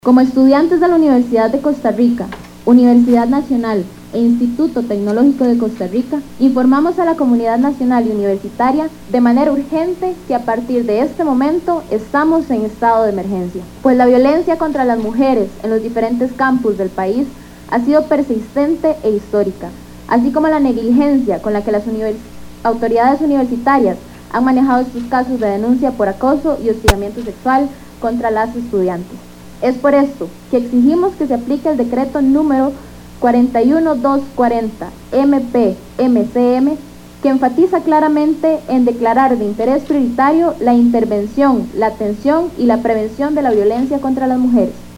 Como estudiantes de la Universidad de Costa Rica, Universidad Nacional e Instituto Tecnológico de Costa Rica, informamos a la comunidad nacional y universitaria de manera urgente que a partir de este momento estamos en estado de emergencia, pues la violencia contra las mujeres en los diferentes campus del país ha sido persistente e histórica, así como la negligencia con la que las autoridades universitarias han manejado estos casos de denuncia por acoso y hostigamiento sexual contra las estudiantes. Es por esto que exigimos que se aplique el decreto número 41240 MP-MCM, que enfatiza claramente en declarar de interés prioritario la intervención, la atención y la prevención de la violencia contra las mujeres.